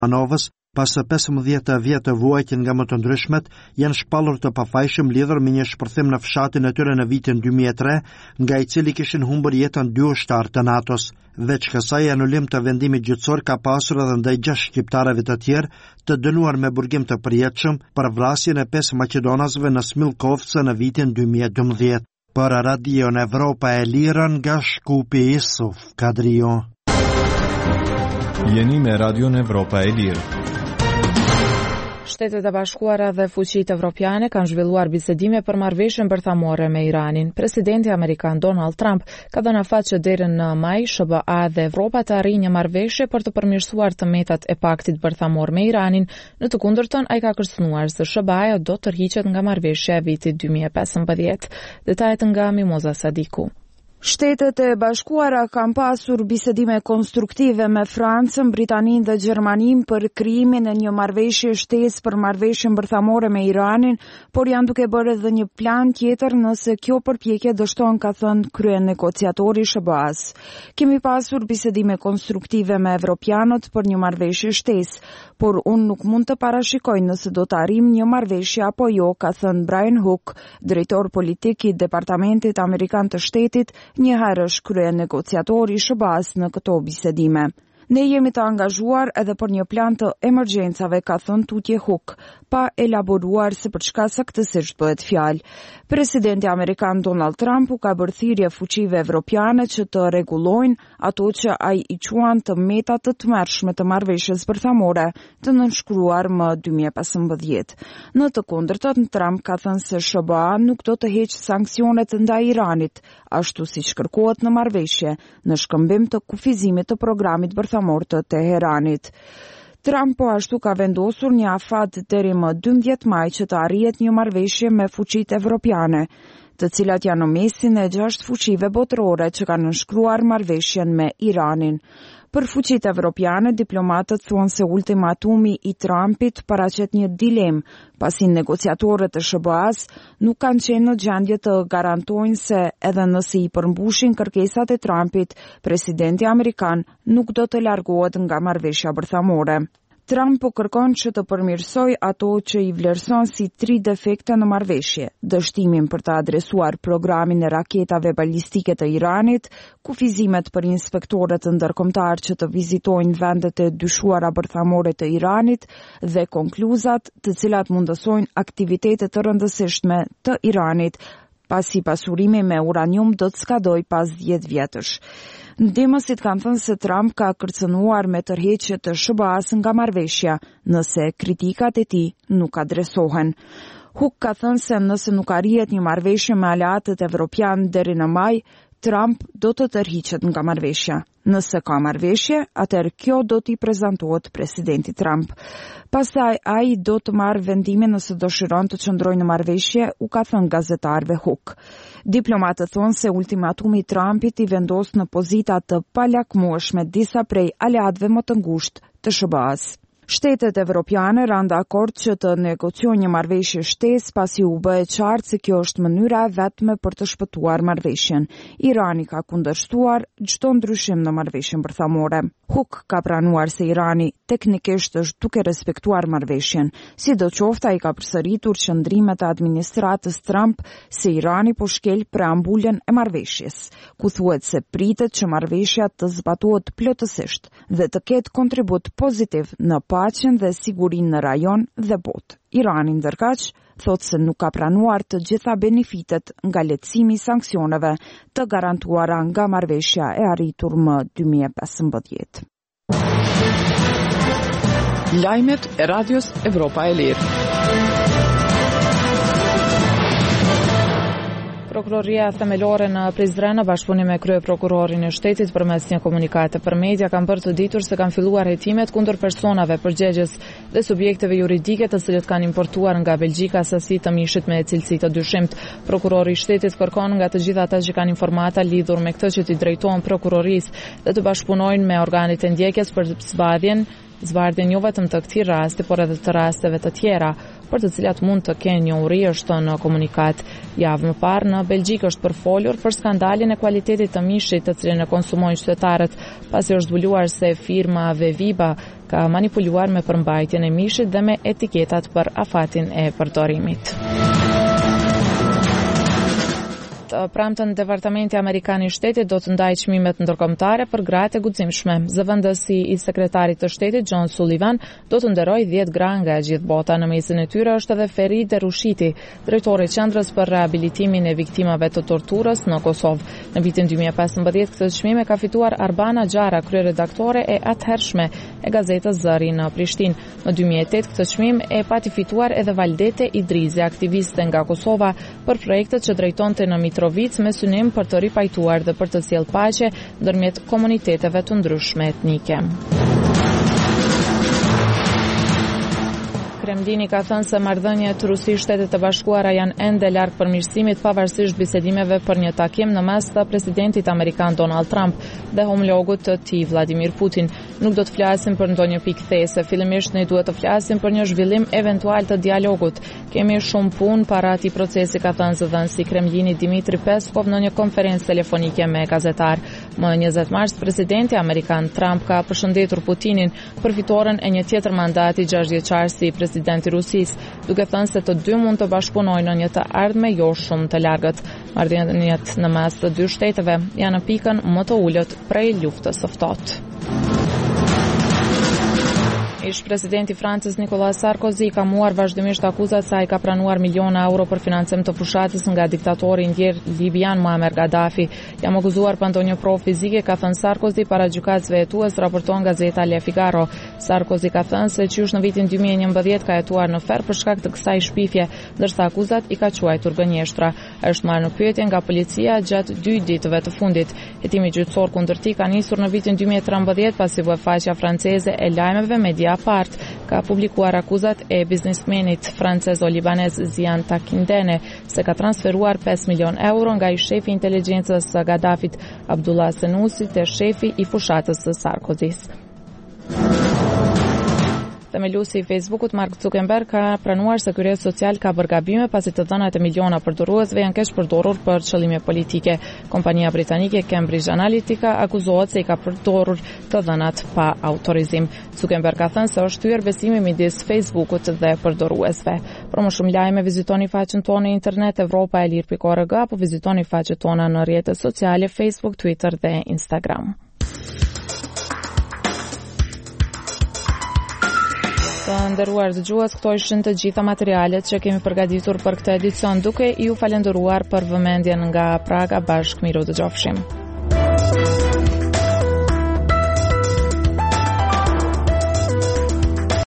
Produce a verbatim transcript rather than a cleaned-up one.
Anovës, pas pesëmbëdhjetë vjetë vuajtje nga më të ndryshmet, janë shpallur të pafajshëm lidhur me një shpërthim në fshatin e tyre në vitin dy mijë e tre, nga i cili kishin humbur jetën dy ushtarë të NATO-s. Veç kësaj, anulim të vendimit gjyqësor ka pasur edhe ndaj gjashtë shqiptarëve të tjerë të dënuar me burgim të përjetshëm për vrasjen e pesë maqedonasëve në Smilkovce në vitin dy mijë e dymbëdhjetë. Për Radion Evropa e Lirë nga Shkupi Isuf Kadrio. Jeni me Radion Evropa e Lirë. Shtetet e Bashkuara dhe fuqitë evropiane kanë zhvilluar bisedime për marrëveshjen bërthamore me Iranin. Presidenti amerikan Donald Trump ka dhënë afat që deri në maj S B A dhe Evropa të arrijnë një marrëveshje për të përmirësuar të metat e paktit bërthamor me Iranin. Në të kundërtën, ai ka kërcënuar se S B A do të tërhiqet nga marrëveshja e vitit dy mijë e pesëmbëdhjetë. Detajet nga Mimoza Sadiku. Shtetet e Bashkuara kanë pasur bisedime konstruktive me Francën, Britaninë dhe Gjermaninë për krijimin e një marrëveshje shtesë për marrëveshjen bërthamore me Iranin, por janë duke bërë edhe një plan tjetër nëse kjo përpjekje dështon, ka thënë krye negociatori S B A-s. Kemi pasur bisedime konstruktive me evropianët për një marrëveshje shtesë, por unë nuk mund të parashikoj nëse do të arrijmë një marrëveshje apo jo, ka thënë Brian Hook, drejtor politik i Departamentit Amerikan të Shtetit, një herësh krye negociatori S B A-s në këto bisedime. Ne jemi të angazhuar edhe për një plan të emergjencave, ka thënë tutje Hook, pa elaboruar se për çka saktësisht bëhet fjalë. Presidenti amerikan Donald Trump u ka bërë thirrje fuqive evropiane që të rregullojnë ato që ai i quan të meta të tmerrshme të marrëveshjes bërthamore të nënshkruar më dy mijë e pesëmbëdhjetë. Në të kundërtën, Trump ka thënë se S B A nuk do të heqë sanksionet ndaj Iranit, ashtu siç kërkohet në marrëveshje, në shkëmbim të kufizimit të programit bërthamor të Teheranit. Trump po ashtu ka vendosur një afat deri më dymbëdhjetë maj që të arrihet një marrëveshje me fuqitë evropiane, të cilat janë në mesin e gjashtë fuqive botërore që kanë nënshkruar marrëveshjen me Iranin. Për fuqitë evropiane, diplomatët thuan se ultimatumi i Trumpit paraqet një dilemë, pasi negociatorët e S B A-s nuk kanë qenë në gjendje të garantojnë se edhe nëse i përmbushin kërkesat e Trumpit, presidenti amerikan nuk do të largohet nga marrëveshja bërthamore. Trump po kërkon që të përmirësoj ato që i vlerëson si tri defekte në marrëveshje: dështimin për të adresuar programin e raketave balistike të Iranit, kufizimet për inspektorët ndërkombëtar që të vizitojnë vendet e dyshuara bërthamore të Iranit dhe konkluzat të cilat mundësojnë aktivitete të rëndësishme të Iranit, pasi pasurimi me uranium do të skadoj pas dhjetë vjetësh. Ndihmësit kanë thënë se Trump ka kërcënuar me tërheqje të S B A-s nga marrëveshja, nëse kritikat e tij nuk adresohen. Hook ka thënë se nëse nuk arrihet një marrëveshje me aleatët evropian deri në maj, Trump do të tërhiqet nga marrëveshja. Nëse ka marrëveshje, atëherë kjo do t'i prezantohet presidentit Trump. Pastaj ai do të marrë vendimin nëse dëshiron të qëndrojë në marrëveshje, u ka thënë gazetarëve Hook. Diplomatët thonë se ultimatumi i Trumpit i vendos në pozita të palakmueshme disa prej aleatëve më të ngushtë të S B A-s. Shtetet evropiane ranë dakord që të negociojnë një marrëveshje shtesë pasi u bë e qartë se kjo është mënyra e vetme për të shpëtuar marrëveshjen. Irani ka kundërshtuar çdo ndryshim në marrëveshjen bërthamore. Hook ka pranuar se Irani teknikisht është duke respektuar marrëveshjen. Sidoqoftë, ai ka përsëritur qëndrimet e administratës Trump se Irani po shkel preambulën e marrëveshjes, ku thuhet se pritet që marrëveshja të zbatohet plotësisht dhe të ketë kontribut pozitiv në paqen dhe sigurinë në rajon dhe botë. Irani ndërkaq thotë se nuk ka pranuar të gjitha benefitet nga lehtësimi i sanksioneve të garantuara nga marrëveshja e arritur më dy mijë e pesëmbëdhjetë. Lajmet e Radios Evropa e Lirë. Prokuroria themelore në Prizren në bashkëpunim me kryeprokurorin e shtetit përmes një komunikate për media kanë bërë të ditur se kanë filluar hetimet kundër personave, përgjegjës dhe subjekteve juridike të cilët kanë importuar nga Belgjika sasi të mishit me cilësi të dyshimt. Prokurori i shtetit kërkon nga të gjithë ata që kanë informata lidhur me këtë që t'i drejtohen prokurorisë dhe të bashkëpunojnë me organet e ndjekjes për zbardhjen Zbardhjen jo vetëm të këtij rasti, por edhe të rasteve të tjera, për të cilat mund të kenë njohuri, është në komunikat. Javë më parë në Belgjikë është përfolur për skandalin e kualitetit të mishit të cilin e konsumojnë qytetarët, pasi është zbuluar se firma Veviba ka manipuluar me përmbajtjen e mishit dhe me etiketat për afatin e përdorimit. Pramtën Departamenti Amerikan I Shtetit do të ndajë çmimet ndërkombëtare për gratë e guximshme. Zëvendësi I sekretarit të shtetit John Sullivan do të nderojë dhjetë gra nga gjithë bota. Në mesin e tyre është edhe Ferideh Rushiti, drejtori I Qendrës për Rehabilitimin e Viktimave të Torturës në Kosovë. Në vitin dy mijë e pesëmbëdhjetë këtë çmim e ka fituar Arbana Gjara, kryeredaktore e atëhershme e gazetës Zëri në Prishtinë. Në dy mijë e tetë këtë çmim e pati fituar edhe Valdete Idrizi, aktiviste nga Kosova, për projektet që drejtonte në Mitrovic me synim për të ripajtuar dhe për të sjellë paqe ndërmjet komuniteteve të ndryshme etnike. Kremlini ka thënë se marrëdhëniet Rusi-Shtetet e Bashkuara janë ende larg përmirësimit pavarësisht bisedimeve për një takim në mes të presidentit amerikan Donald Trump dhe homologut të tij Vladimir Putin. Nuk do të flasim për ndonjë pikë these, fillimisht ne duhet të flasim për një zhvillim eventual të dialogut. Kemi shumë punë para atij procesi, ka thënë zëdhënësi Kremlini Dmitri Peskov në një konferencë telefonike me gazetar. Më njëzet mars, presidenti amerikan Trump ka përshëndetur Putinin për fitoren e një tjetër mandati gjashtë-vjeçar si presidenti Rusis, duke thënë se të dy mund të bashkëpunojnë në një të ardhme jo shumë të largët. Marrëdhëniet në mes të dy shteteve janë në pikën më të ulët prej luftës së ftohtë. Ish presidenti Francës Nicolas Sarkozy ka muar vazhdimisht akuzat se ai ka pranuar miliona euro për financim të fushatës nga diktatori ndjer libian Muammar Gaddafi. Jam akuzuar pa ndonjë provë fizike, ka thënë Sarkozy para gjykatësve hetues, raporton gazeta Le Figaro. Sarkozy ka thënë se qysh në vitin dy mijë e njëmbëdhjetë ka jetuar në ferr për shkak të kësaj shpifje, ndërsa akuzat i ka quajtur gënjeshtra. Është marrë në pyetje nga policia gjatë dy ditëve të fundit. Hetimi gjyqësor kundër tij ka nisur në vitin dy mijë e trembëdhjetë pasi faqja franceze e lajmeve Media Part ka publikuar akuzat e biznesmenit francezo-libanez Zian Takindene se ka transferuar pesë milion euro nga ish shefi I inteligjencës së Gaddafit Abdullah Senusi te shefi I fushatës së Sarkozys. Themeluesi I Facebookut Mark Zuckerberg ka pranuar se Kryet Social ka bërë gabime pasi të dhënat e miliona përdoruesve janë keq përdorur për qëllime politike. Kompania britanike Cambridge Analytica akuzohet se I ka përdorur të dhënat pa autorizim. Zuckerberg ka thënë se është thyer besimi midis Facebookut dhe përdoruesve. Për më shumë lajme vizitoni faqen tonë në internet europa e lir pikë org apo vizitoni faqet tona në rrjetet sociale Facebook, Twitter dhe Instagram. Të nderuar dëgjues, këto ishin të gjitha materialet që kemi përgatitur për këtë edicion, duke ju falendëruar për vëmendjen nga Praga. Bashkë miru dëgjofshim.